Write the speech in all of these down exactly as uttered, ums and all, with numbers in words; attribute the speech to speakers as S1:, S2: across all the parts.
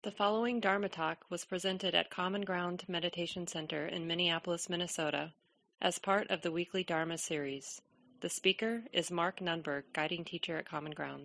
S1: The following Dharma talk was presented at Common Ground Meditation Center in Minneapolis, Minnesota, as part of the weekly Dharma series. The speaker is Mark Nunberg, guiding teacher at Common Ground.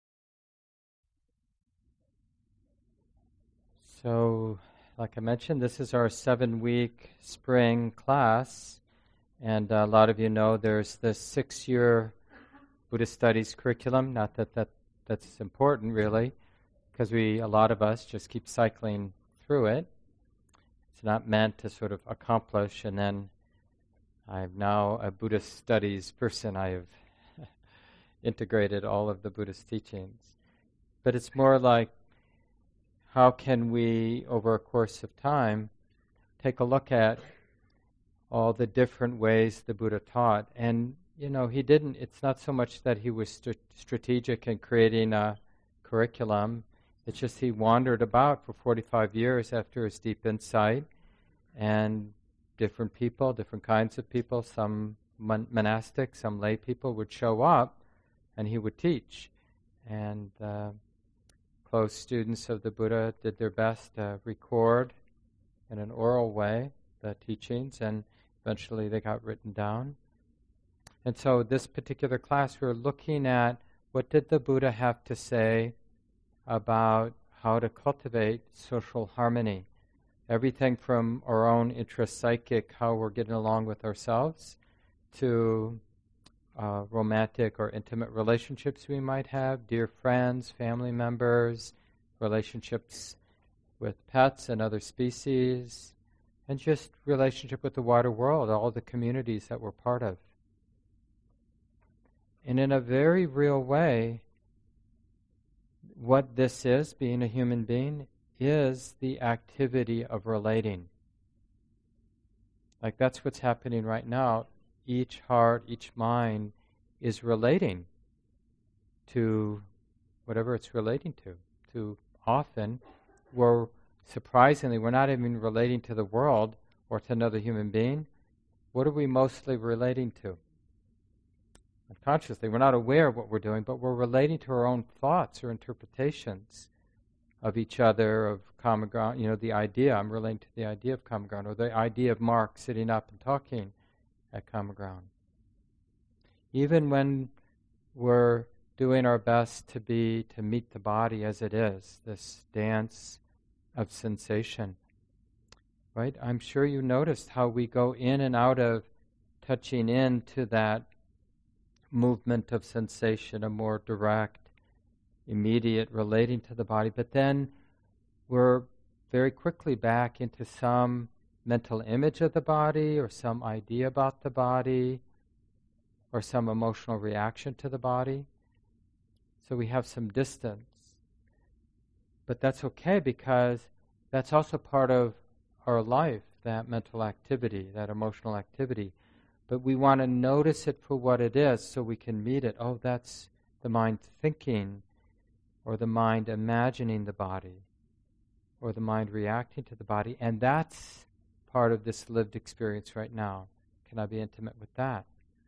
S2: So, like I mentioned, this is our seven-week spring class, and a lot of you know there's this six-year Buddhist studies curriculum. Not that, that that's important, really, because we, a lot of us, just keep cycling through it. It's not meant to sort of accomplish, and then I'm now a Buddhist studies person. I have integrated all of the Buddhist teachings. But it's more like, how can we, over a course of time, take a look at all the different ways the Buddha taught? And, you know, he didn't, it's not so much that he was st- strategic in creating a curriculum. It's just he wandered about for forty-five years after his deep insight, and different people, different kinds of people, some mon- monastic, some lay people would show up, and he would teach. And uh, close students of the Buddha did their best to record in an oral way the teachings, and eventually they got written down. And so this particular class, we're looking at what did the Buddha have to say about how to cultivate social harmony. Everything from our own intrapsychic, how we're getting along with ourselves, to uh, romantic or intimate relationships we might have, dear friends, family members, relationships with pets and other species, and just relationship with the wider world, all the communities that we're part of. And in a very real way, what this is, being a human being, is the activity of relating. Like that's what's happening right now. Each heart, each mind is relating to whatever it's relating to. To often, we're surprisingly, we're not even relating to the world or to another human being. What are we mostly relating to? Unconsciously, we're not aware of what we're doing, but we're relating to our own thoughts or interpretations of each other, of common ground, you know, the idea, I'm relating to the idea of common ground, or the idea of Mark sitting up and talking at common ground. Even when we're doing our best to be, to meet the body as it is, this dance of sensation, right? I'm sure you noticed how we go in and out of touching into that movement of sensation, a more direct, immediate relating to the body, but then we're very quickly back into some mental image of the body or some idea about the body or some emotional reaction to the body. So we have some distance. But that's okay, because that's also part of our life, that mental activity, that emotional activity. But we want to notice it for what it is so we can meet it. Oh, that's the mind thinking, or the mind imagining the body, or the mind reacting to the body. And that's part of this lived experience right now. Can I be intimate with that?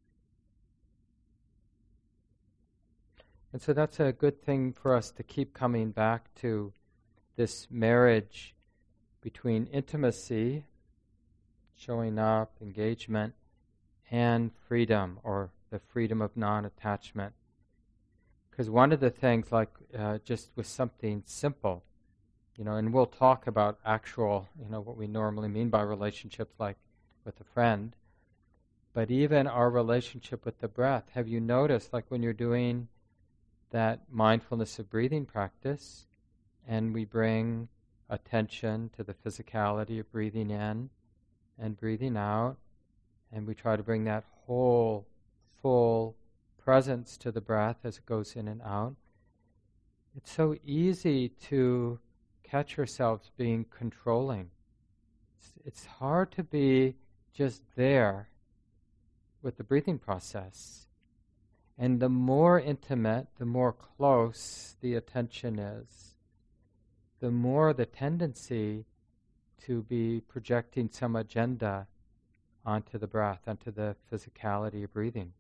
S2: And so that's a good thing for us to keep coming back to, this marriage between intimacy, showing up, engagement, and freedom, or the freedom of non-attachment. Because one of the things, like uh, just with something simple, you know, and we'll talk about actual, you know, what we normally mean by relationships, like with a friend, but even our relationship with the breath. Have you noticed, like when you're doing that mindfulness of breathing practice, and we bring attention to the physicality of breathing in and breathing out, and we try to bring that whole, full presence to the breath as it goes in and out. It's so easy to catch ourselves being controlling. It's, it's hard to be just there with the breathing process. And the more intimate, the more close the attention is, the more the tendency to be projecting some agenda onto the breath, onto the physicality of breathing.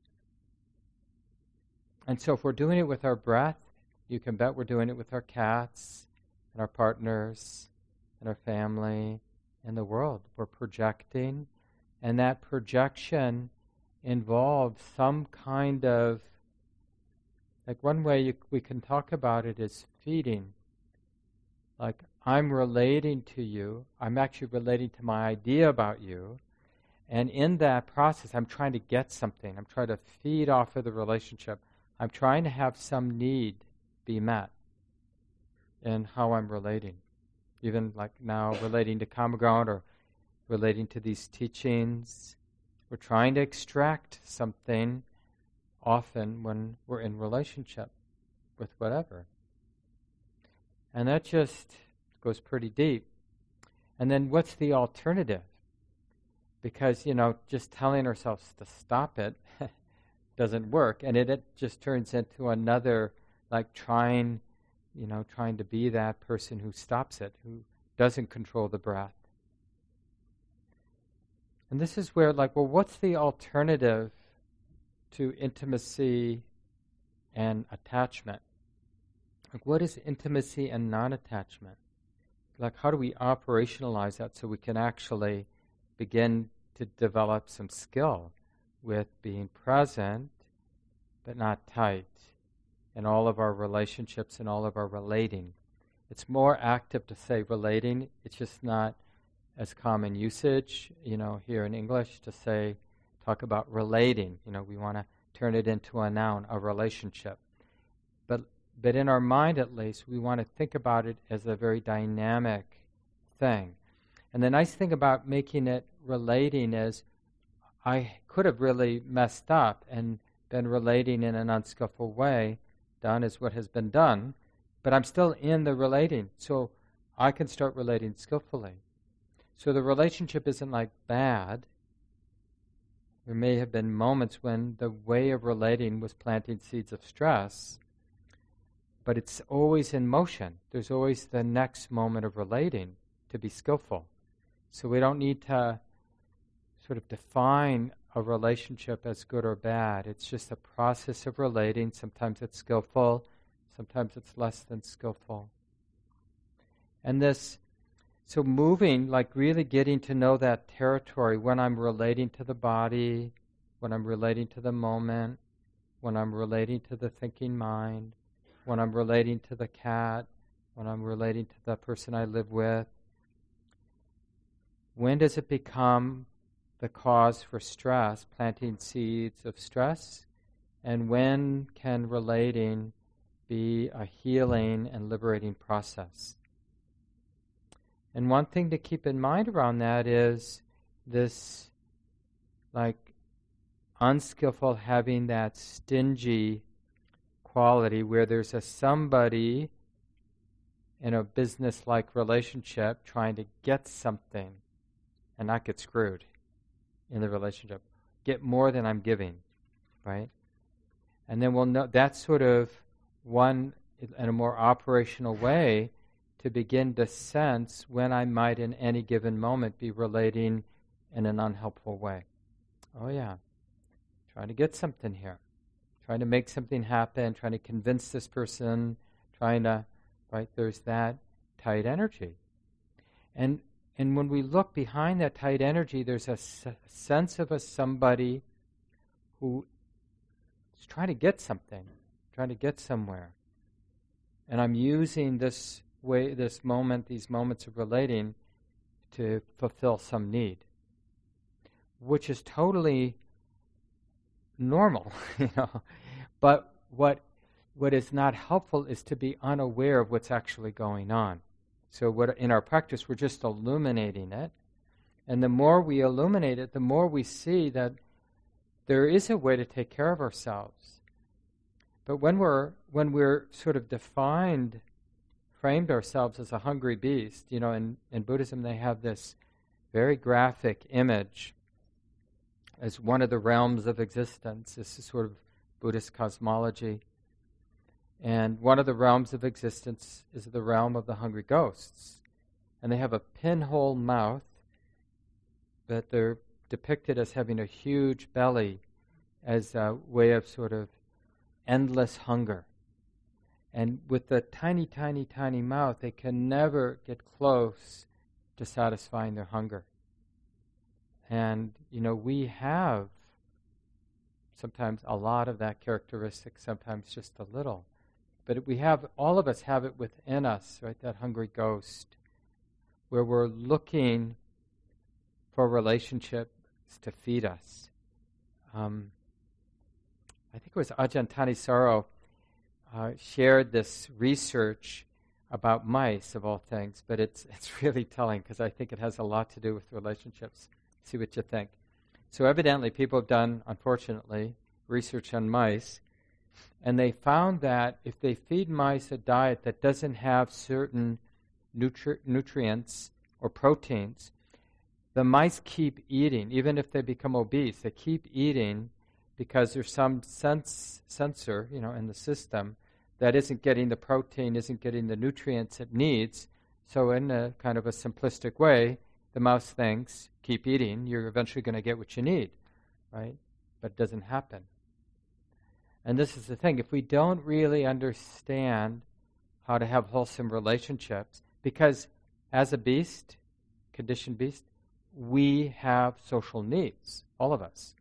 S2: And so if we're doing it with our breath, you can bet we're doing it with our cats, and our partners and our family and the world. We're projecting, and that projection involves some kind of, like one way you, we can talk about it is feeding. Like, I'm relating to you, I'm actually relating to my idea about you, and in that process I'm trying to get something. I'm trying to feed off of the relationship. I'm trying to have some need be met in how I'm relating. Even like now relating to Common Ground or relating to these teachings, we're trying to extract something often when we're in relationship with whatever. And that just goes pretty deep. And then what's the alternative? Because, you know, just telling ourselves to stop it doesn't work. And it, it just turns into another, like trying, you know, trying to be that person who stops it, who doesn't control the breath. And this is where, like, well, what's the alternative to intimacy and attachment? Like, what is intimacy and non-attachment? Like, how do we operationalize that so we can actually begin to develop some skill with being present but not tight in all of our relationships and all of our relating? It's more active to say relating. It's just not as common usage, you know, here in English to say, talk about relating. You know, we want to turn it into a noun, a relationship. But but in our mind, at least, we want to think about it as a very dynamic thing. And the nice thing about making it relating is I could have really messed up and been relating in an unskillful way. Done is what has been done. But I'm still in the relating, so I can start relating skillfully. So the relationship isn't like bad. There may have been moments when the way of relating was planting seeds of stress, but it's always in motion. There's always the next moment of relating to be skillful. So we don't need to sort of define a relationship as good or bad. It's just a process of relating. Sometimes it's skillful, sometimes it's less than skillful. And this, so moving, like really getting to know that territory when I'm relating to the body, when I'm relating to the moment, when I'm relating to the thinking mind, when I'm relating to the cat, when I'm relating to the person I live with. When does it become the cause for stress, planting seeds of stress? And when can relating be a healing and liberating process? And one thing to keep in mind around that is this, like, unskillful having that stingy quality where there's a somebody in a business-like relationship trying to get something and not get screwed in the relationship. Get more than I'm giving, right? And then we'll know that's sort of one, in a more operational way, to begin to sense when I might in any given moment be relating in an unhelpful way. Oh yeah, trying to get something here. Trying to make something happen, trying to convince this person, trying to, right, there's that tight energy. And and when we look behind that tight energy, there's a s- sense of a somebody who is trying to get something, trying to get somewhere. And I'm using this way, this moment, these moments of relating to fulfill some need, which is totally normal, you know. But what what is not helpful is to be unaware of what's actually going on. So what in our practice, we're just illuminating it. And the more we illuminate it, the more we see that there is a way to take care of ourselves. But when we're when we're sort of defined, framed ourselves as a hungry beast, you know, in, in Buddhism they have this very graphic image as one of the realms of existence. This is sort of Buddhist cosmology. And one of the realms of existence is the realm of the hungry ghosts. And they have a pinhole mouth, but they're depicted as having a huge belly as a way of sort of endless hunger. And with the tiny, tiny, tiny mouth, they can never get close to satisfying their hunger. And, you know, we have sometimes a lot of that characteristic, sometimes just a little. But we have, all of us have it within us, right, that hungry ghost, where we're looking for relationships to feed us. Um, I think it was Ajahn Thanisaro uh, shared this research about mice, of all things, but it's it's really telling because I think it has a lot to do with relationships. See what you think. So evidently people have done, unfortunately, research on mice, and they found that if they feed mice a diet that doesn't have certain nutri- nutrients or proteins, the mice keep eating, even if they become obese. They keep eating because there's some sense sensor, you know, in the system that isn't getting the protein, isn't getting the nutrients it needs. So in a kind of a simplistic way, the mouse thinks, keep eating, you're eventually going to get what you need, right? But it doesn't happen. And this is the thing, if we don't really understand how to have wholesome relationships, because as a beast, conditioned beast, we have social needs, all of us.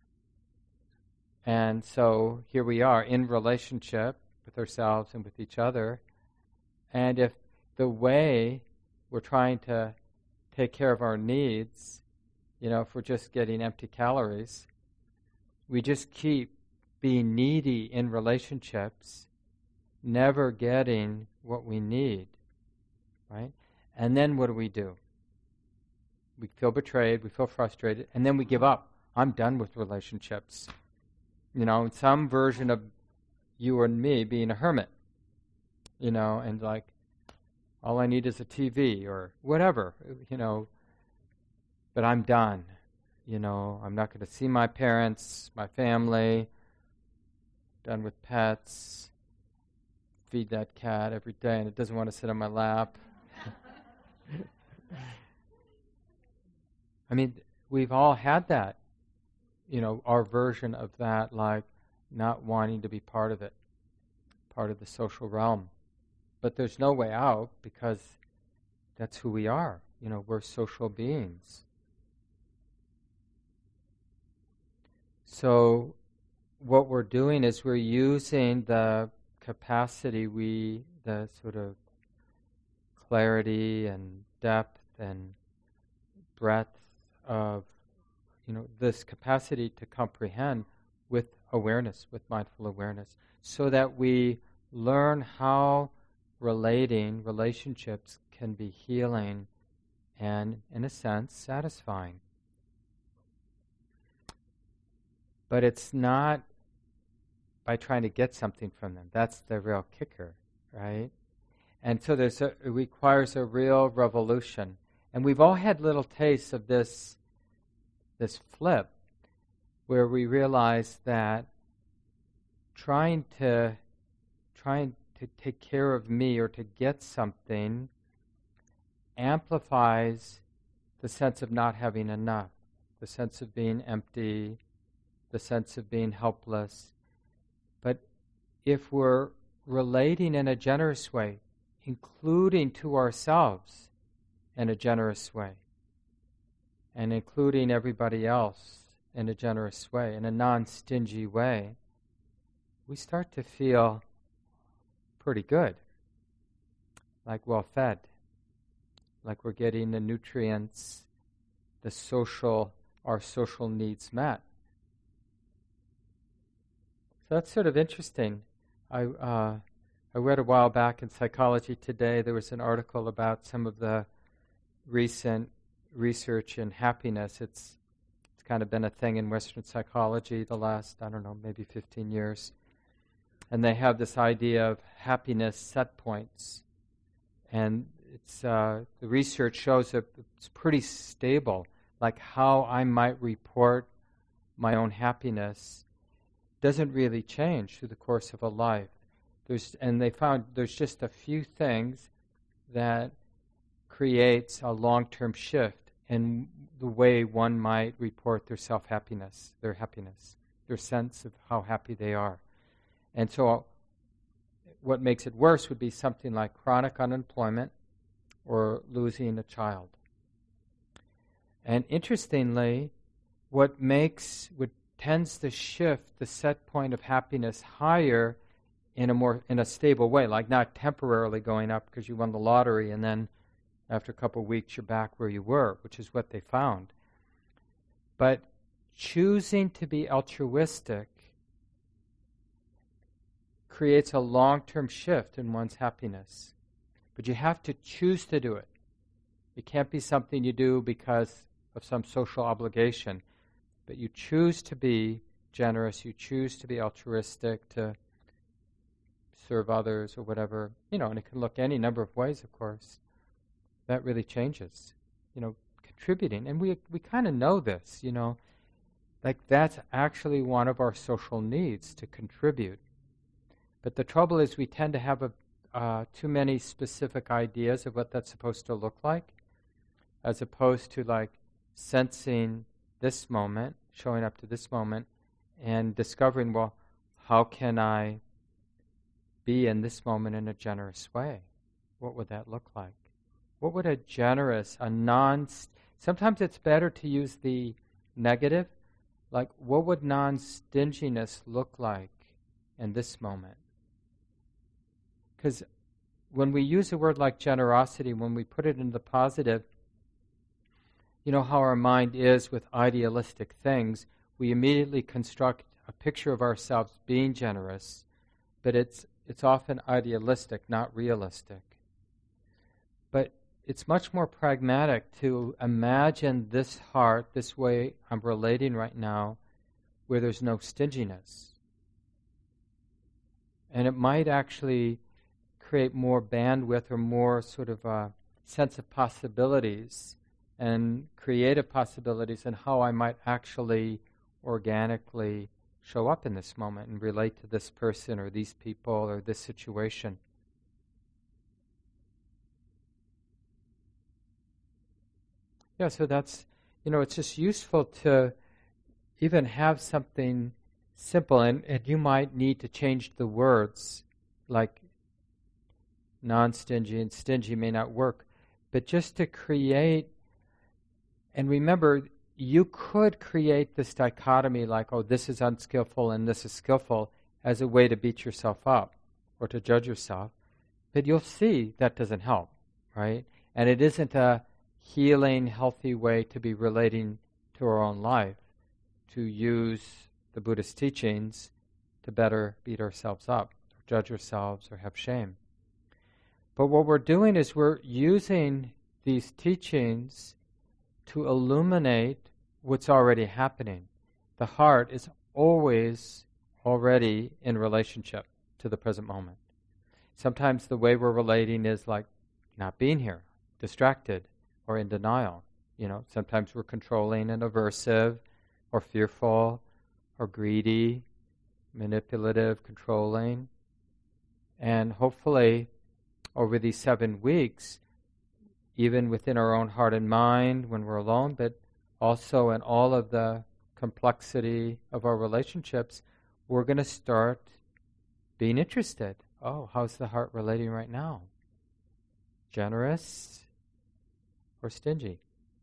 S2: And so here we are in relationship with ourselves and with each other. And if the way we're trying to take care of our needs, you know, if we're just getting empty calories, we just keep being needy in relationships, never getting what we need, right? And then what do we do? We feel betrayed, we feel frustrated, and then we give up. I'm done with relationships. You know, some version of you and me being a hermit, you know, and like, all I need is a T V or whatever, you know, but I'm done. You know, I'm not going to see my parents, my family, done with pets, feed that cat every day and it doesn't want to sit on my lap. I mean, we've all had that, you know, our version of that, like not wanting to be part of it, part of the social realm. But there's no way out because that's who we are. You know, we're social beings. So what we're doing is we're using the capacity, we, the sort of clarity and depth and breadth of, you know, this capacity to comprehend with awareness, with mindful awareness, so that we learn how relating, relationships can be healing and, in a sense, satisfying. But it's not by trying to get something from them. That's the real kicker, right? And so there's a, it requires a real revolution. And we've all had little tastes of this, this flip, where we realize that trying to, trying to take care of me or to get something amplifies the sense of not having enough, the sense of being empty, the sense of being helpless. But if we're relating in a generous way, including to ourselves in a generous way, and including everybody else in a generous way, in a non-stingy way, we start to feel pretty good, like well-fed, like we're getting the nutrients, the social, our social needs met. So that's sort of interesting. I uh, I read a while back in Psychology Today, there was an article about some of the recent research in happiness. It's it's kind of been a thing in Western psychology the last, I don't know, maybe fifteen years. And they have this idea of happiness set points. And it's uh, the research shows that it's pretty stable, like how I might report my own happiness doesn't really change through the course of a life. There's, and they found there's just a few things that creates a long-term shift in the way one might report their self-happiness, their happiness, their sense of how happy they are. And so what makes it worse would be something like chronic unemployment or losing a child. And interestingly, what makes, what tends to shift the set point of happiness higher in a more, in a stable way, like not temporarily going up because you won the lottery and then after a couple of weeks you're back where you were, which is what they found. But choosing to be altruistic creates a long-term shift in one's happiness. But you have to choose to do it. It can't be something you do because of some social obligation. But you choose to be generous, you choose to be altruistic, to serve others or whatever. You know, and it can look any number of ways, of course. That really changes. You know, contributing. And we we kind of know this, you know. Like that's actually one of our social needs, to contribute. But the trouble is we tend to have a, uh, too many specific ideas of what that's supposed to look like, as opposed to like sensing this moment, showing up to this moment, and discovering, well, how can I be in this moment in a generous way? What would that look like? What would a generous, a non... Sometimes it's better to use the negative, like what would non-stinginess look like in this moment? Because when we use a word like generosity, when we put it in the positive, you know how our mind is with idealistic things, we immediately construct a picture of ourselves being generous, but it's it's often idealistic, not realistic. But it's much more pragmatic to imagine this heart, this way I'm relating right now, where there's no stinginess. And it might actually create more bandwidth or more sort of a sense of possibilities and creative possibilities in how I might actually organically show up in this moment and relate to this person or these people or this situation. Yeah, so that's, you know, it's just useful to even have something simple, and, and you might need to change the words, like non-stingy and stingy may not work, but just to create, and remember, you could create this dichotomy like, oh, this is unskillful and this is skillful, as a way to beat yourself up or to judge yourself, but you'll see that doesn't help, right? And it isn't a healing, healthy way to be relating to our own life, to use the Buddhist teachings to better beat ourselves up, or judge ourselves, or have shame. But what we're doing is we're using these teachings to illuminate what's already happening. The heart is always already in relationship to the present moment. Sometimes the way we're relating is like not being here, distracted, or in denial. You know, sometimes we're controlling and aversive, or fearful, or greedy, manipulative, controlling. And hopefully, over these seven weeks, even within our own heart and mind when we're alone, but also in all of the complexity of our relationships, we're going to start being interested. Oh, how's the heart relating right now? Generous or stingy?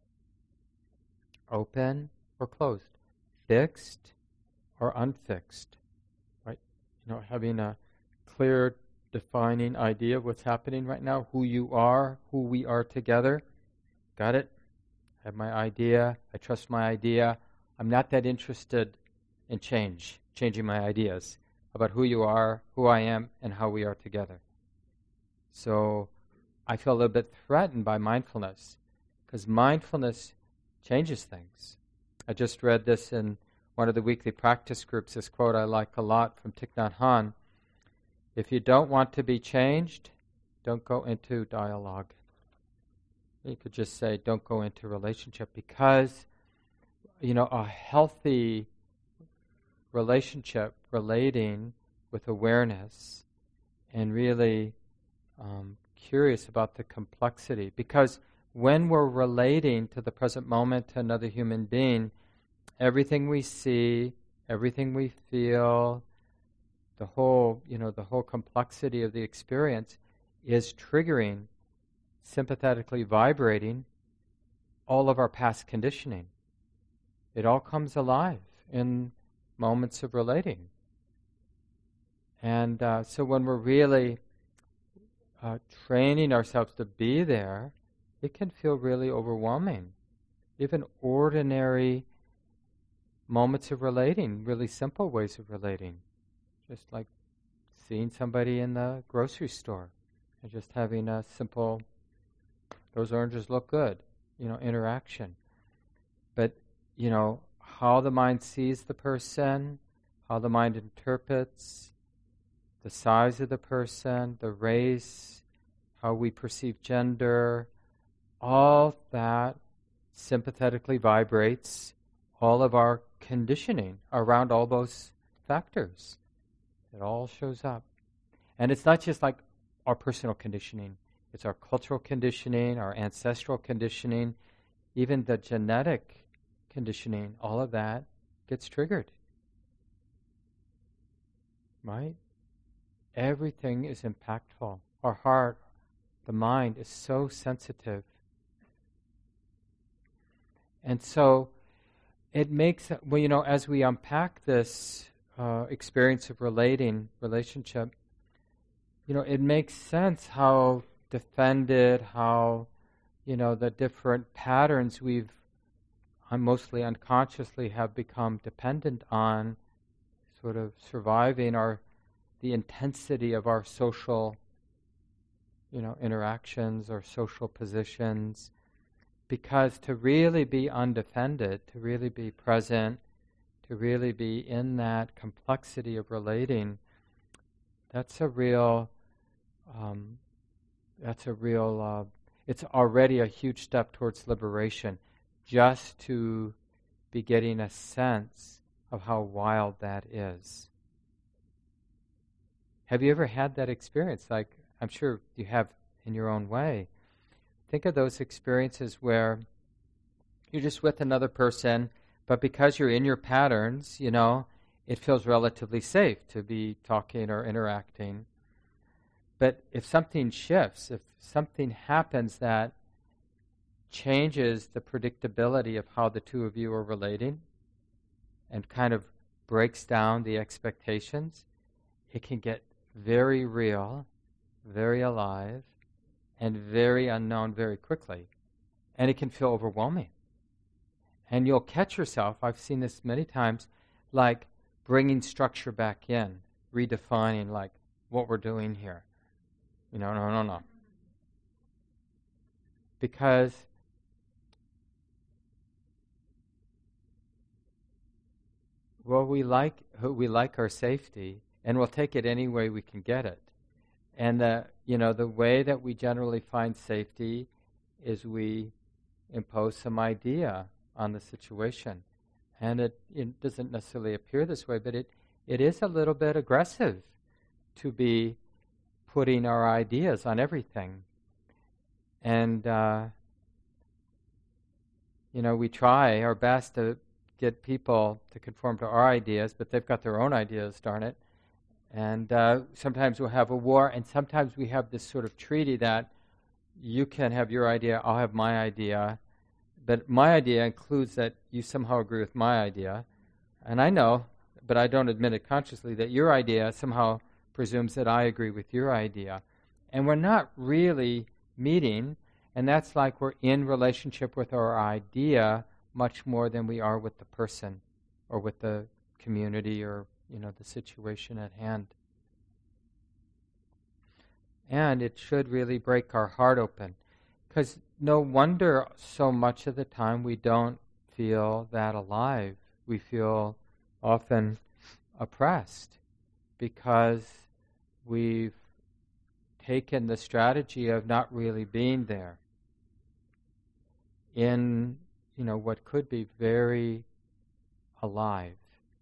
S2: Open or closed? Fixed or unfixed? Right? You know, having a clear, defining idea of what's happening right now, who you are, who we are together. Got it? I have my idea. I trust my idea. I'm not that interested in change, changing my ideas about who you are, who I am, and how we are together. So I feel a little bit threatened by mindfulness, because mindfulness changes things. I just read this in one of the weekly practice groups, this quote I like a lot from Thich Nhat Hanh. If you don't want to be changed, don't go into dialogue. You could just say, don't go into relationship, because, you know, a healthy relationship, relating with awareness, and really um, curious about the complexity. Because when we're relating to the present moment to another human being, everything we see, everything we feel, the whole, you know, the whole complexity of the experience is triggering, sympathetically vibrating all of our past conditioning. It all comes alive in moments of relating. And uh, so when we're really uh, training ourselves to be there, it can feel really overwhelming. Even ordinary moments of relating, really simple ways of relating. Just like seeing somebody in the grocery store and just having a simple, those oranges look good, you know, interaction. But, you know, how the mind sees the person, how the mind interprets, the size of the person, the race, how we perceive gender, all that sympathetically vibrates all of our conditioning around all those factors. It all shows up. And it's not just like our personal conditioning. It's our cultural conditioning, our ancestral conditioning, even the genetic conditioning. All of that gets triggered. Right? Everything is impactful. Our heart, the mind is so sensitive. And so it makes, well, you know, as we unpack this uh, experience of relating, relationship, you know, it makes sense how defended, how, you know, the different patterns we've uh, mostly unconsciously have become dependent on sort of surviving our, the intensity of our social, you know, interactions or social positions. Because to really be undefended, to really be present, to really be in that complexity of relating, that's a real, um, that's a real, uh, it's already a huge step towards liberation, just to be getting a sense of how wild that is. Have you ever had that experience? Like, I'm sure you have in your own way. Think of those experiences where you're just with another person, but because you're in your patterns, you know, it feels relatively safe to be talking or interacting. But if something shifts, if something happens that changes the predictability of how the two of you are relating and kind of breaks down the expectations, it can get very real, very alive, and very unknown very quickly. And it can feel overwhelming. And you'll catch yourself, I've seen this many times, like bringing structure back in, redefining like what we're doing here. You know, no, no, no. Because well, we like we like our safety, and we'll take it any way we can get it. And the you know the way that we generally find safety is we impose some idea on the situation, and it, it doesn't necessarily appear this way, but it it is a little bit aggressive to be putting our ideas on everything. And uh, you know we try our best to get people to conform to our ideas, but they've got their own ideas, darn it. And uh, sometimes we'll have a war, and sometimes we have this sort of treaty that you can have your idea, I'll have my idea, but my idea includes that you somehow agree with my idea. And I know, but I don't admit it consciously, that your idea somehow presumes that I agree with your idea. And we're not really meeting, and that's like we're in relationship with our idea much more than we are with the person or with the community or you know, the situation at hand. And it should really break our heart open. Because no wonder so much of the time we don't feel that alive. We feel often oppressed because we've taken the strategy of not really being there in, you know, what could be very alive.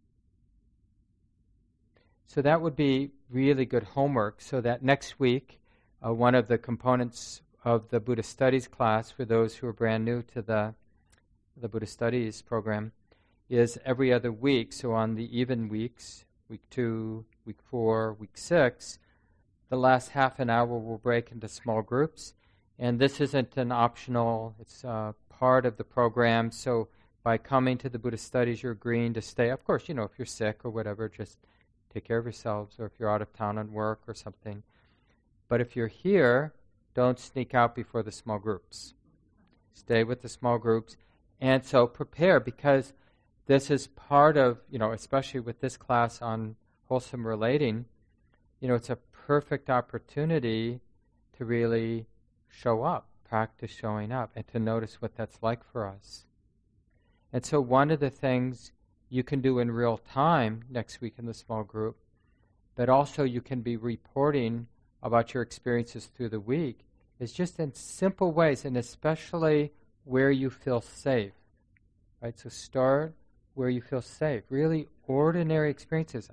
S2: So that would be really good homework, so that next week, uh, one of the components of the Buddhist Studies class, for those who are brand new to the, the Buddhist Studies program, is every other week. So on the even weeks, week two, week four, week six, the last half an hour will break into small groups. And this isn't an optional, it's uh, part of the program. So by coming to the Buddhist studies, you're agreeing to stay. Of course, you know, if you're sick or whatever, just take care of yourselves, or if you're out of town on work or something. But if you're here, don't sneak out before the small groups. Stay with the small groups. And so prepare, because this is part of, you know, especially with this class on wholesome relating, you know, it's a perfect opportunity to really show up, practice showing up, and to notice what that's like for us. And so one of the things you can do in real time next week in the small group, but also you can be reporting about your experiences through the week, is just in simple ways, and especially where you feel safe. Right? So start where you feel safe. Really ordinary experiences.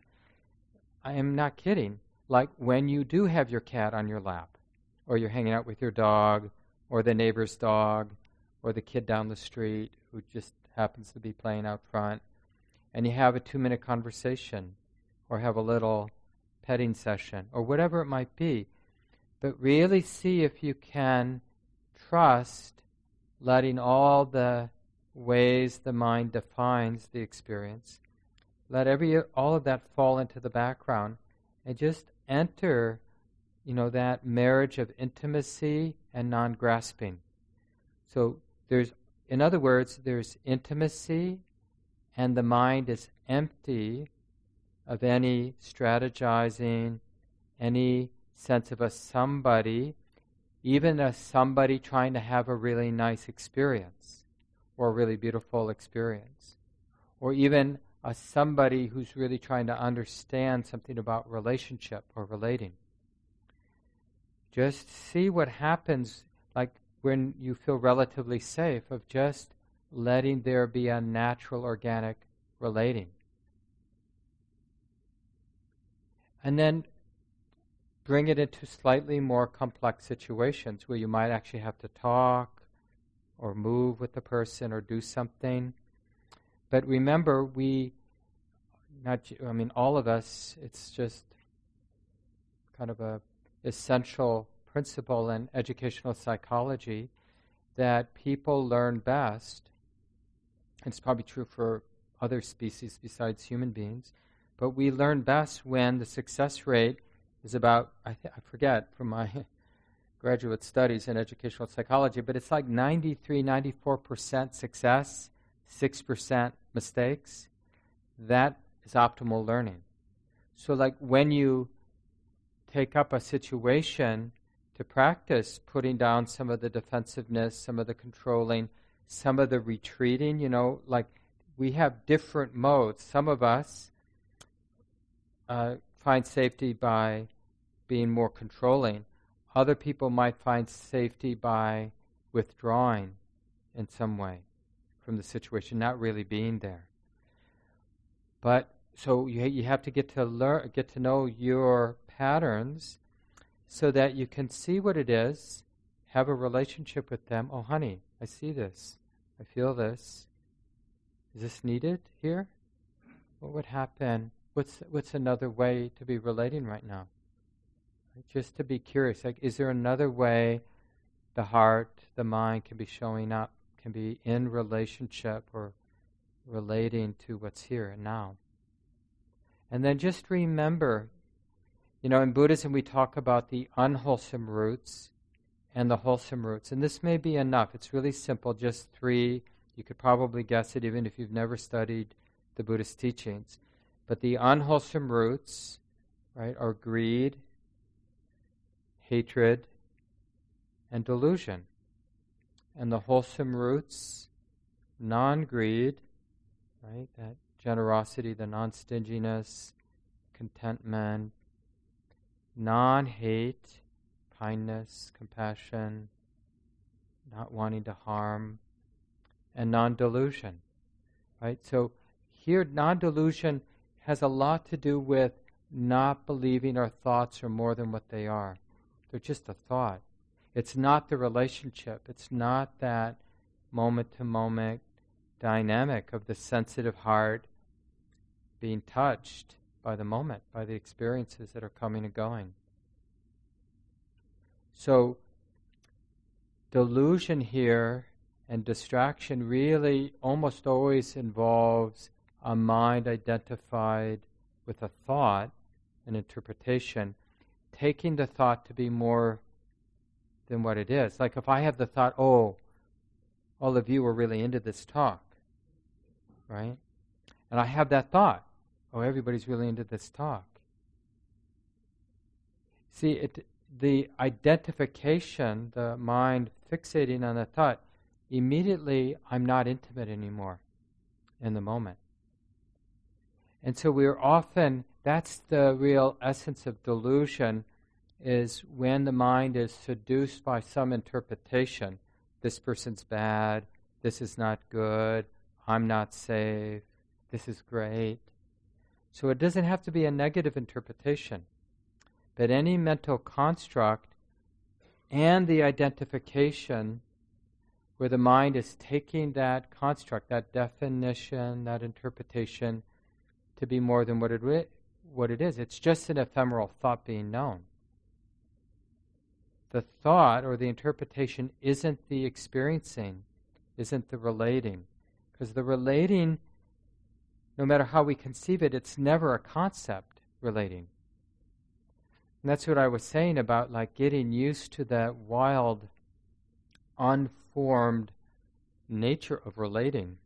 S2: I am not kidding. Like when you do have your cat on your lap, or you're hanging out with your dog, or the neighbor's dog, or the kid down the street who just happens to be playing out front, and you have a two-minute conversation, or have a little petting session, or whatever it might be. But really see if you can trust letting all the ways the mind defines the experience, let every all of that fall into the background, and just enter, you know, that marriage of intimacy and non-grasping. So there's, in other words, there's intimacy, and the mind is empty of any strategizing, any sense of a somebody, even a somebody trying to have a really nice experience, or a really beautiful experience, or even a somebody who's really trying to understand something about relationship or relating. Just see what happens, like when you feel relatively safe, of just letting there be a natural, organic relating. And then bring it into slightly more complex situations where you might actually have to talk or move with the person or do something. But remember, we, not, I mean, all of us, it's just kind of a essential principle in educational psychology that people learn best, and it's probably true for other species besides human beings, but we learn best when the success rate is about, I, th- I forget from my graduate studies in educational psychology, but it's like ninety-three, ninety-four percent success, six percent mistakes. That is optimal learning. So like when you take up a situation to practice putting down some of the defensiveness, some of the controlling, some of the retreating, you know, like we have different modes. Some of us uh, find safety by being more controlling. Other people might find safety by withdrawing in some way from the situation, not really being there. But so you you have to get to learn, get to know your patterns, so that you can see what it is, have a relationship with them. Oh, honey, I see this, I feel this. Is this needed here? What would happen? What's what's another way to be relating right now? Just to be curious, like, is there another way the heart, the mind can be showing up, can be in relationship or relating to what's here and now? And then just remember, you know, in Buddhism we talk about the unwholesome roots and the wholesome roots. And this may be enough. It's really simple, just three. You could probably guess it even if you've never studied the Buddhist teachings. But the unwholesome roots, right, are greed, hatred, and delusion. And the wholesome roots, non-greed, right, that generosity, the non-stinginess, contentment, non-hate, kindness, compassion, not wanting to harm, and non-delusion, right? So here, non-delusion has a lot to do with not believing our thoughts are more than what they are. They're just a thought. It's not the relationship. It's not that moment-to-moment dynamic of the sensitive heart being touched by the moment, by the experiences that are coming and going. So delusion here and distraction really almost always involves a mind identified with a thought, an interpretation, taking the thought to be more than what it is. Like if I have the thought, oh, all of you are really into this talk, right? And I have that thought, oh, everybody's really into this talk. See, it, the identification, the mind fixating on the thought, immediately I'm not intimate anymore in the moment. And so we're often, that's the real essence of delusion, is when the mind is seduced by some interpretation. This person's bad, this is not good, I'm not safe, this is great. So it doesn't have to be a negative interpretation, but any mental construct and the identification where the mind is taking that construct, that definition, that interpretation, to be more than what it ri- what it is. It's just an ephemeral thought being known. The thought or the interpretation isn't the experiencing, isn't the relating. Because the relating, no matter how we conceive it, it's never a concept relating. And that's what I was saying about like getting used to that wild, unformed nature of relating.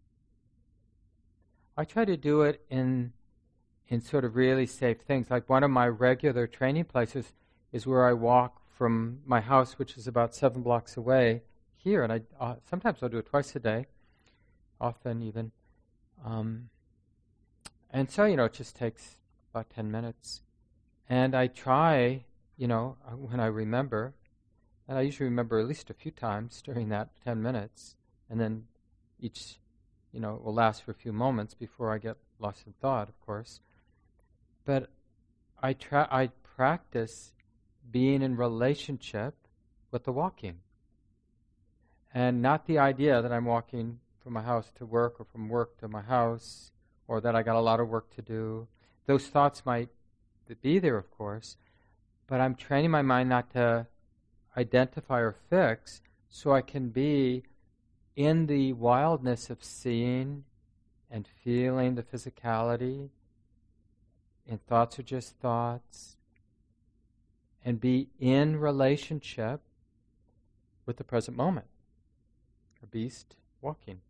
S2: I try to do it in in sort of really safe things. Like one of my regular training places is where I walk from my house, which is about seven blocks away here, and I uh, sometimes I'll do it twice a day, often even. Um, and so, you know, it just takes about ten minutes. And I try, you know, when I remember, and I usually remember at least a few times during that ten minutes, and then each, you know, will last for a few moments before I get lost in thought, of course. But I try, I practice being in relationship with the walking. And not the idea that I'm walking from my house to work or from work to my house, or that I got a lot of work to do. Those thoughts might be there, of course, but I'm training my mind not to identify or fix so I can be in the wildness of seeing and feeling the physicality, and thoughts are just thoughts, and be in relationship with the present moment, a beast walking.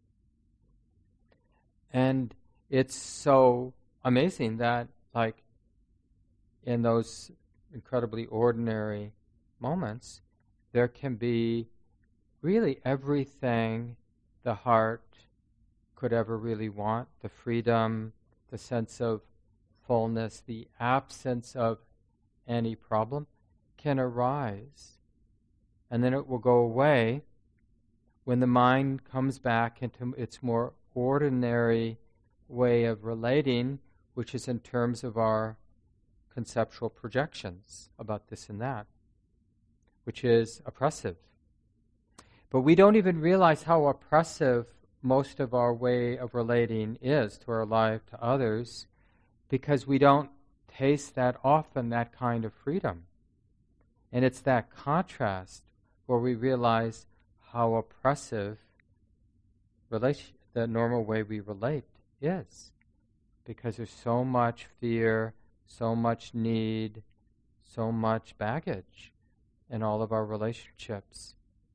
S2: And it's so amazing that, like, in those incredibly ordinary moments, there can be really everything the heart could ever really want, the freedom, the sense of fullness, the absence of any problem can arise. And then it will go away when the mind comes back into its more ordinary way of relating, which is in terms of our conceptual projections about this and that, which is oppressive. But we don't even realize how oppressive most of our way of relating is to our life, to others, because we don't taste that often, that kind of freedom. And it's that contrast where we realize how oppressive relation, the normal way we relate is. Because there's so much fear, so much need, so much baggage in all of our relationships.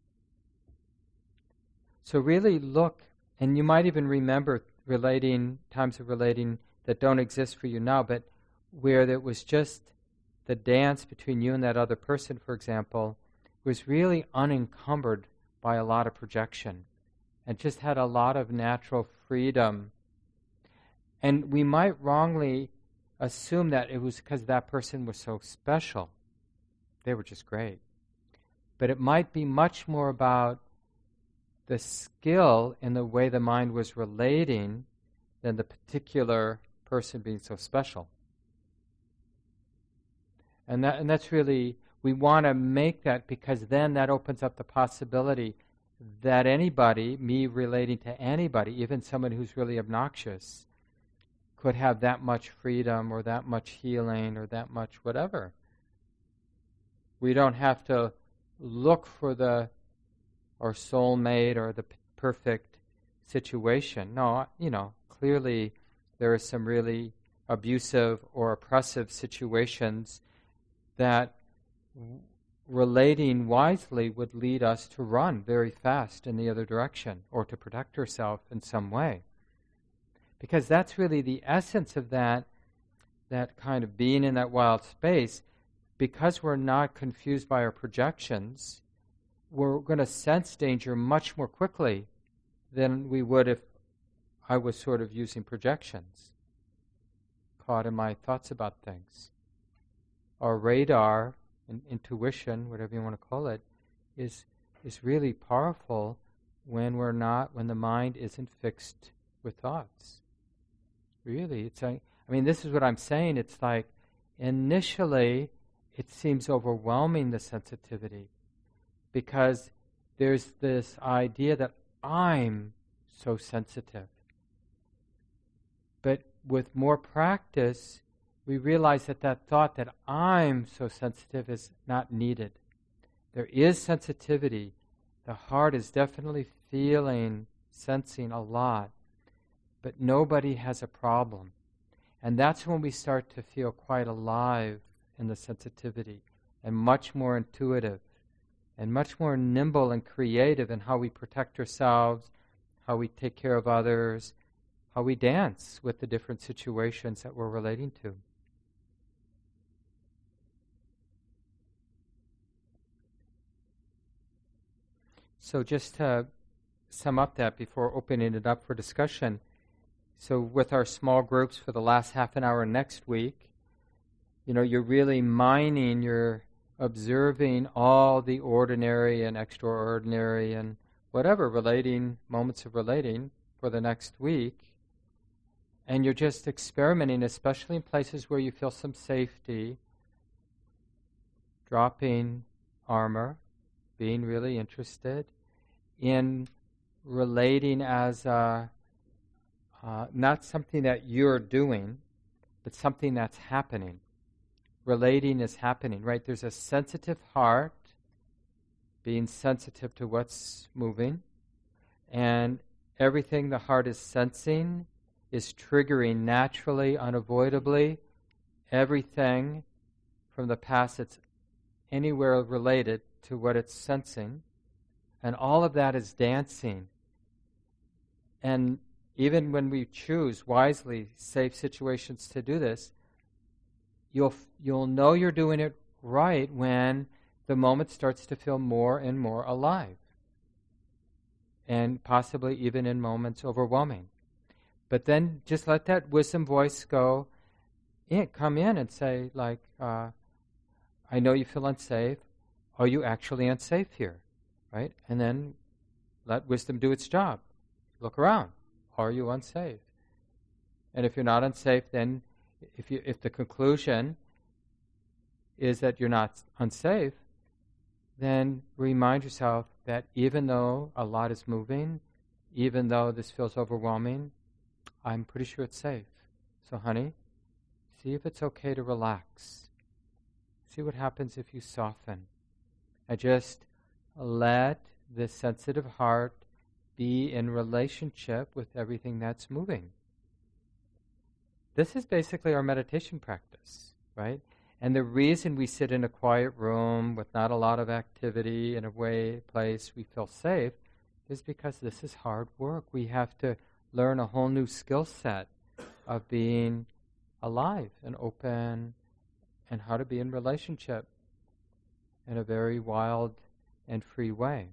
S2: So really look, and you might even remember relating, times of relating that don't exist for you now, but where it was just the dance between you and that other person, for example, was really unencumbered by a lot of projection and just had a lot of natural freedom. And we might wrongly assume that it was because that person was so special. They were just great. But it might be much more about the skill in the way the mind was relating than the particular person being so special. And that and that's really, we want to make that, because then that opens up the possibility that anybody, me relating to anybody, even someone who's really obnoxious, could have that much freedom or that much healing or that much whatever. We don't have to look for the or soulmate or the p- perfect situation. No, you know, clearly there are some really abusive or oppressive situations that w- relating wisely would lead us to run very fast in the other direction or to protect ourselves in some way. Because that's really the essence of that, that kind of being in that wild space. Because we're not confused by our projections, we're going to sense danger much more quickly than we would if I was sort of using projections, caught in my thoughts about things. Our radar and intuition, whatever you want to call it, is is really powerful when we're not, when the mind isn't fixed with thoughts. Really, it's like, I mean, this is what I'm saying. It's like initially it seems overwhelming, the sensitivity, because there's this idea that I'm so sensitive. But with more practice, we realize that that thought that I'm so sensitive is not needed. There is sensitivity. The heart is definitely feeling, sensing a lot, but nobody has a problem. And that's when we start to feel quite alive in the sensitivity and much more intuitive and much more nimble and creative in how we protect ourselves, how we take care of others, how we dance with the different situations that we're relating to. So just to sum up that before opening it up for discussion, so with our small groups for the last half an hour next week, you know, you're really mining, you're observing all the ordinary and extraordinary and whatever relating, moments of relating for the next week. And you're just experimenting, especially in places where you feel some safety, dropping armor, being really interested in relating as a, uh, not something that you're doing, but something that's happening. Relating is happening, right? There's a sensitive heart, being sensitive to what's moving, and everything the heart is sensing is triggering naturally, unavoidably, everything from the past that's anywhere related to what it's sensing, and all of that is dancing. And even when we choose wisely safe situations to do this, you'll you'll know you're doing it right when the moment starts to feel more and more alive, and possibly even in moments overwhelming. But then just let that wisdom voice go in, come in and say, like, uh, I know you feel unsafe. Are you actually unsafe here? Right? And then let wisdom do its job. Look around. Are you unsafe? And if you're not unsafe, then if you if the conclusion is that you're not unsafe, then remind yourself that even though a lot is moving, even though this feels overwhelming, I'm pretty sure it's safe. So honey, see if it's okay to relax. See what happens if you soften. And just let this sensitive heart be in relationship with everything that's moving. This is basically our meditation practice, right? And the reason we sit in a quiet room with not a lot of activity, in a way, place we feel safe, is because this is hard work. We have to learn a whole new skill set of being alive and open and how to be in relationship in a very wild and free way.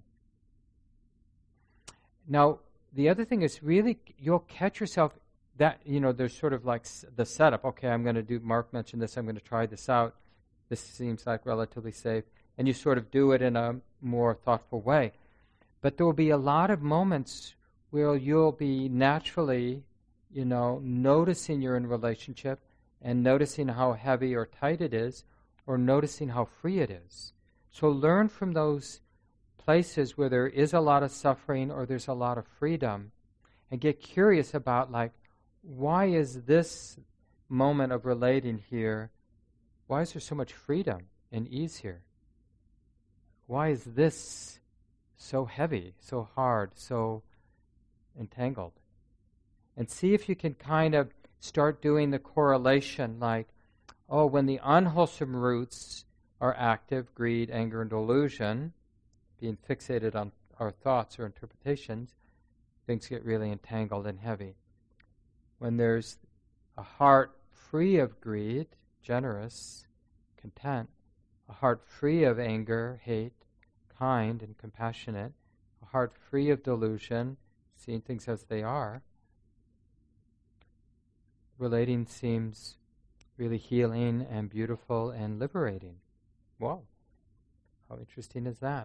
S2: Now, the other thing is really you'll catch yourself that, you know, there's sort of like the setup. Okay, I'm going to do, Mark mentioned this, I'm going to try this out. This seems like relatively safe. And you sort of do it in a more thoughtful way. But there will be a lot of moments where you'll be naturally, you know, noticing you're in relationship and noticing how heavy or tight it is, or noticing how free it is. So learn from those places where there is a lot of suffering or there's a lot of freedom, and get curious about, like, why is this moment of relating here, why is there so much freedom and ease here? Why is this so heavy, so hard, so entangled? And see if you can kind of start doing the correlation like, oh, when the unwholesome roots are active, greed, anger, and delusion, being fixated on our thoughts or interpretations, things get really entangled and heavy. When there's a heart free of greed, generous, content, a heart free of anger, hate, kind, and compassionate, a heart free of delusion, seeing things as they are, relating seems really healing and beautiful and liberating. Wow, how interesting is that?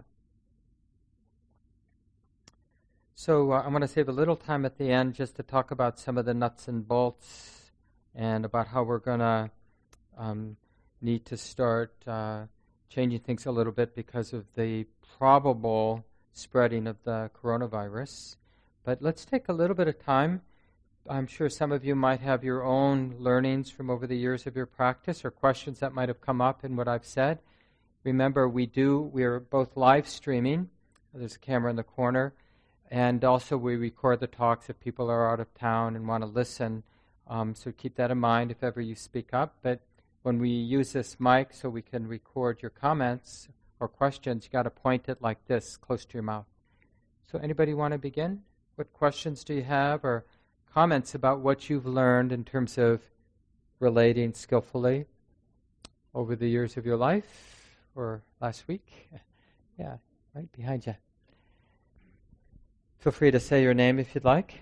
S2: So uh, I'm going to save a little time at the end just to talk about some of the nuts and bolts and about how we're going to um, need to start uh, changing things a little bit because of the probable spreading of the coronavirus. But let's take a little bit of time. I'm sure some of you might have your own learnings from over the years of your practice or questions that might have come up in what I've said. Remember, we do, we're both live streaming. There's a camera in the corner. And also we record the talks if people are out of town and want to listen. Um, so keep that in mind if ever you speak up. But when we use this mic so we can record your comments or questions, you got to point it like this, close to your mouth. So anybody want to begin? What questions do you have or comments about what you've learned in terms of relating skillfully over the years of your life or last week? Yeah, right behind you. Feel free to say your name if you'd like.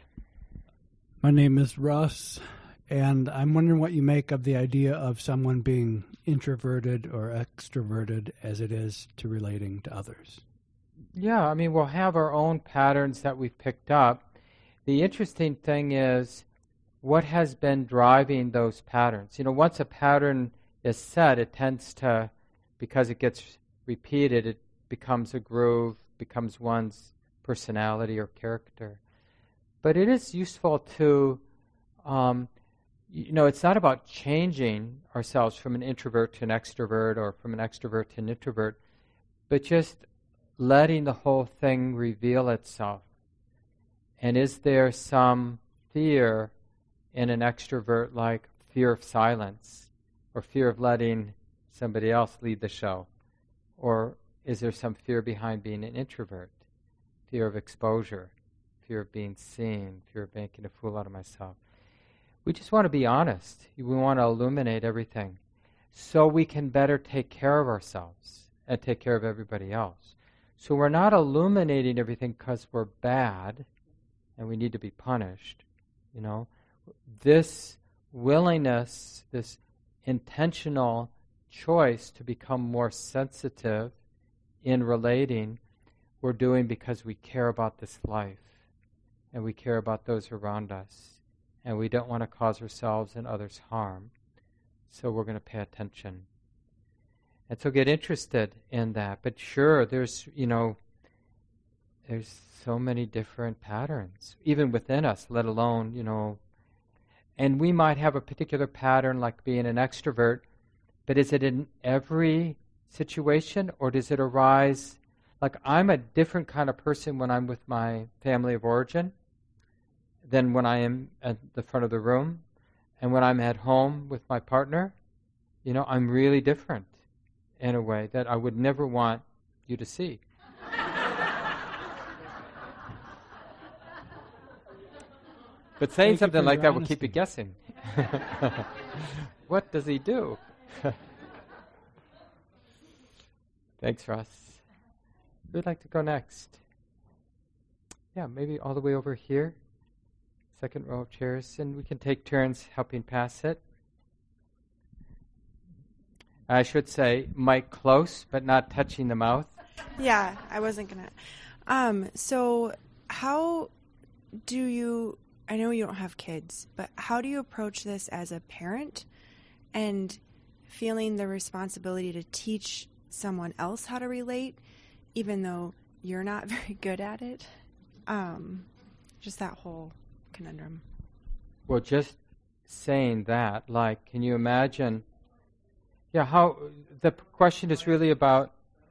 S3: My name is Russ, and I'm wondering what you make of the idea of someone being introverted or extroverted as it is to relating to others.
S2: Yeah, I mean, we'll have our own patterns that we've picked up. The interesting thing is what has been driving those patterns. You know, once a pattern is set, it tends to, because it gets repeated, it becomes a groove, becomes one's personality or character. But it is useful to, um, you know, it's not about changing ourselves from an introvert to an extrovert or from an extrovert to an introvert, but just letting the whole thing reveal itself. And is there some fear in an extrovert, like fear of silence or fear of letting somebody else lead the show? Or is there some fear behind being an introvert? Fear of exposure, fear of being seen, fear of making a fool out of myself. We just want to be honest. We want to illuminate everything so we can better take care of ourselves and take care of everybody else. So we're not illuminating everything because we're bad and we need to be punished. You know, this willingness, this intentional choice to become more sensitive in relating, we're doing because we care about this life and we care about those around us and we don't want to cause ourselves and others harm. So we're going to pay attention. And so get interested in that. But sure, there's, you know, there's so many different patterns, even within us, let alone, you know, and we might have a particular pattern like being an extrovert, but is it in every situation or does it arise? Like, I'm a different kind of person when I'm with my family of origin than when I am at the front of the room. And when I'm at home with my partner, you know, I'm really different in a way that I would never want you to see. But saying
S3: Thank
S2: something like that will
S3: honesty.
S2: keep you guessing. What does he do? Thanks, Ross. Who'd like to go next? Yeah, maybe all the way over here. Second row of chairs, and we can take turns helping pass it. I should say, mic close, but not touching the mouth.
S4: Yeah, I wasn't gonna. Um, so how do you, I know you don't have kids, but how do you approach this as a parent and feeling the responsibility to teach someone else how to relate, even though you're not very good at it? Um, just that whole conundrum.
S2: Well, just saying that, like, can you imagine? Yeah, how the p- question is really about.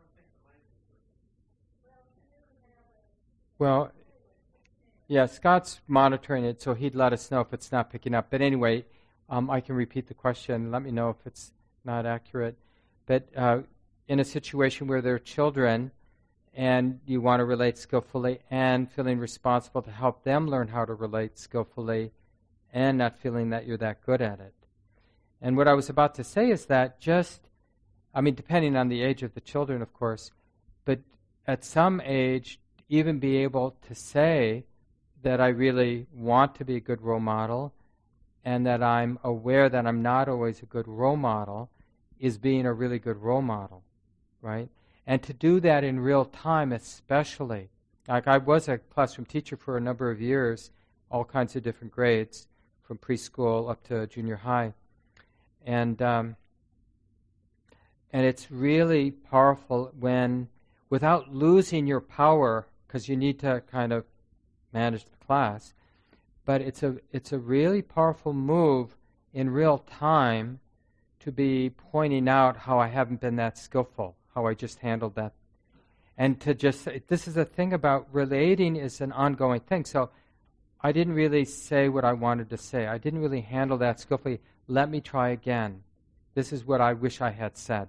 S2: Well, yeah, Scott's monitoring it, so he'd let us know if it's not picking up. But anyway, um, I can repeat the question. Let me know if it's not accurate. But uh, in a situation where there are children, and you want to relate skillfully, and feeling responsible to help them learn how to relate skillfully, and not feeling that you're that good at it. And what I was about to say is that just, I mean, depending on the age of the children, of course, but at some age, even be able to say that I really want to be a good role model, and that I'm aware that I'm not always a good role model, is being a really good role model, right? And to do that in real time especially. Like, I was a classroom teacher for a number of years, all kinds of different grades, from preschool up to junior high. And um, and it's really powerful when, without losing your power, because you need to kind of manage the class, but it's a it's a really powerful move in real time to be pointing out how I haven't been that skillful, how I just handled that. And to just say, this is the thing about relating is an ongoing thing. So I didn't really say what I wanted to say. I didn't really handle that skillfully. Let me try again. This is what I wish I had said.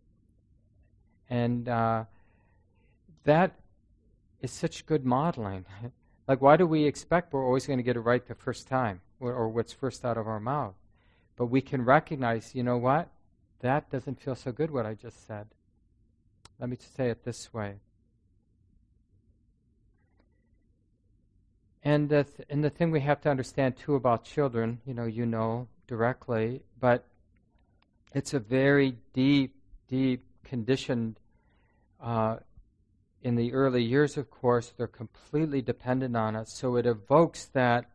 S2: And uh, that is such good modeling. Like, why do we expect we're always going to get it right the first time, or, or what's first out of our mouth? But we can recognize, you know what? That doesn't feel so good, what I just said. Let me just say it this way. And the, th- and the thing we have to understand, too, about children, you know, you know directly, but it's a very deep, deep conditioned, uh, in the early years, of course, they're completely dependent on us. So it evokes that,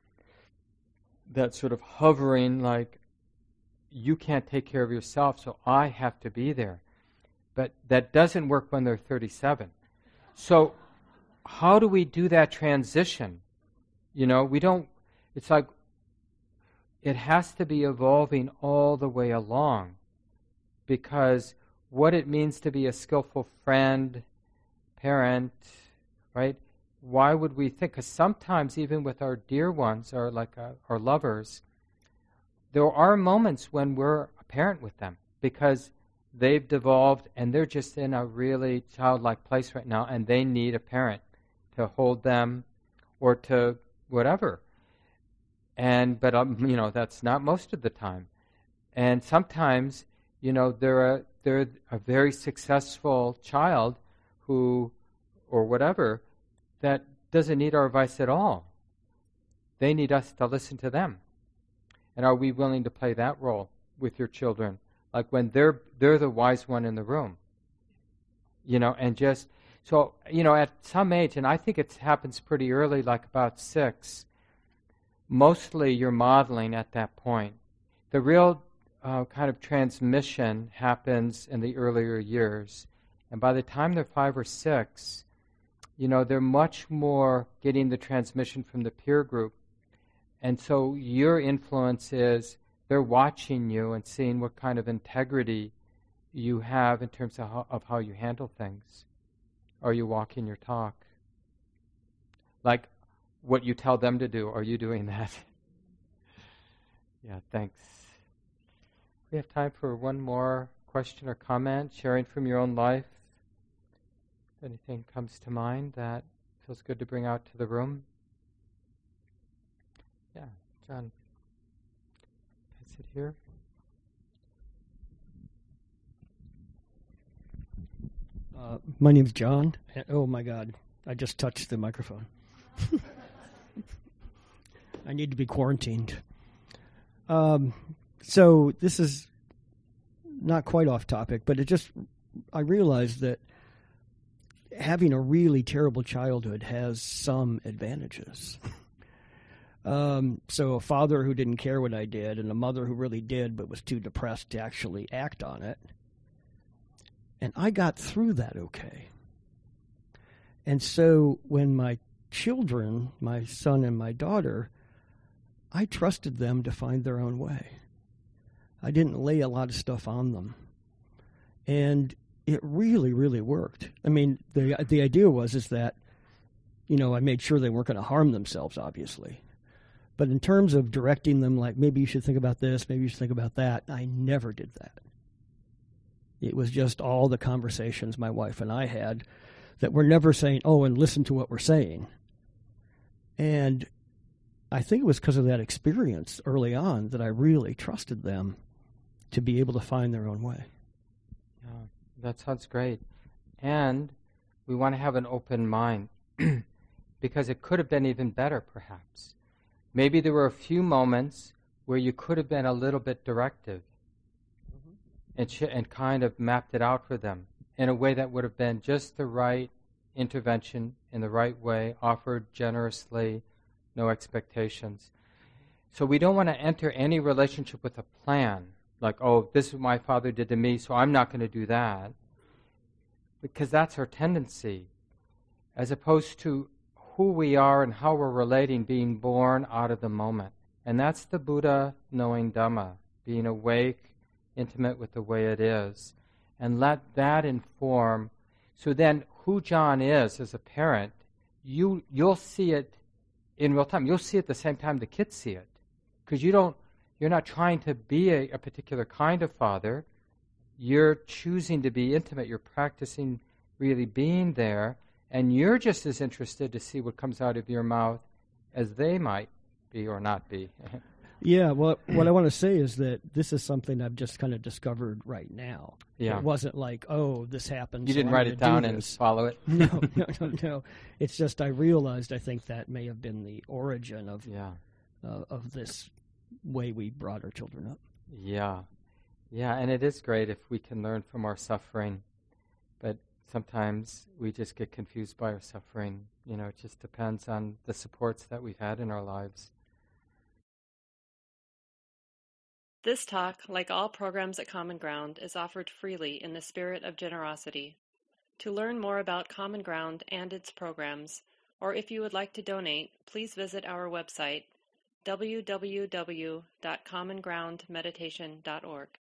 S2: that sort of hovering, like, you can't take care of yourself, so I have to be there. But that doesn't work when they're thirty-seven. So how do we do that transition? You know, we don't, it's like, it has to be evolving all the way along, because what it means to be a skillful friend, parent, right? Why would we think? Because sometimes even with our dear ones, or like uh, our lovers, there are moments when we're a parent with them, because they've devolved and they're just in a really childlike place right now, and they need a parent to hold them or to whatever. And but um, you know, that's not most of the time. And sometimes, you know, they're a, they're a very successful child who, or whatever, that doesn't need our advice at all. They need us to listen to them. And are we willing to play that role with your children? Like when they're they're the wise one in the room. You know, and just, so, you know, at some age, and I think it happens pretty early, like about six, mostly you're modeling at that point. The real uh, kind of transmission happens in the earlier years. And by the time they're five or six, you know, they're much more getting the transmission from the peer group. And so your influence is they're watching you and seeing what kind of integrity you have in terms of how, of how you handle things. Are you walking your talk? Like what you tell them to do, are you doing that? Yeah, thanks. We have time for one more question or comment, sharing from your own life. If anything comes to mind that feels good to bring out to the room. Yeah, John. Can I sit here?
S5: Uh, my name's John. Oh my God, I just touched the microphone. I need to be quarantined. Um, so this is not quite off topic, but it just, I realized that having a really terrible childhood has some advantages. um, so a father who didn't care what I did, and a mother who really did but was too depressed to actually act on it. And I got through that okay. And so when my children, my son and my daughter, I trusted them to find their own way. I didn't lay a lot of stuff on them. And it really, really worked. I mean, the the idea was is that, you know, I made sure they weren't going to harm themselves, obviously. But in terms of directing them, like, maybe you should think about this, maybe you should think about that, I never did that. It was just all the conversations my wife and I had that were never saying, oh, and listen to what we're saying. And I think it was because of that experience early on that I really trusted them to be able to find their own way.
S2: Yeah, that sounds great. And we want to have an open mind because it could have been even better, perhaps. Maybe there were a few moments where you could have been a little bit directive mm-hmm. and, sh- and kind of mapped it out for them in a way that would have been just the right intervention in the right way, offered generously, no expectations. So we don't want to enter any relationship with a plan, like, oh, this is what my father did to me, so I'm not going to do that, because that's our tendency, as opposed to who we are and how we're relating, being born out of the moment. And that's the Buddha knowing Dhamma, being awake, intimate with the way it is, and let that inform. So then who John is as a parent, you, you'll see it in real time. You'll see it at the same time the kids see it. Because you don't, you're not trying to be a, a particular kind of father. You're choosing to be intimate. You're practicing really being there. And you're just as interested to see what comes out of your mouth as they might be or not be.
S5: Yeah, well, what I want to say is that this is something I've just kind of discovered right now.
S2: Yeah.
S5: It wasn't like, oh, this happened.
S2: You
S5: so
S2: didn't
S5: I'm
S2: write
S5: gonna
S2: it down
S5: do
S2: and
S5: this.
S2: follow it?
S5: No, no, no, no. It's just I realized I think that may have been the origin of
S2: Yeah.
S5: uh, of this way we brought our children up.
S2: Yeah. Yeah, and it is great if we can learn from our suffering. But sometimes we just get confused by our suffering. You know, it just depends on the supports that we've had in our lives.
S1: This talk, like all programs at Common Ground, is offered freely in the spirit of generosity. To learn more about Common Ground and its programs, or if you would like to donate, please visit our website, w w w dot common ground meditation dot org.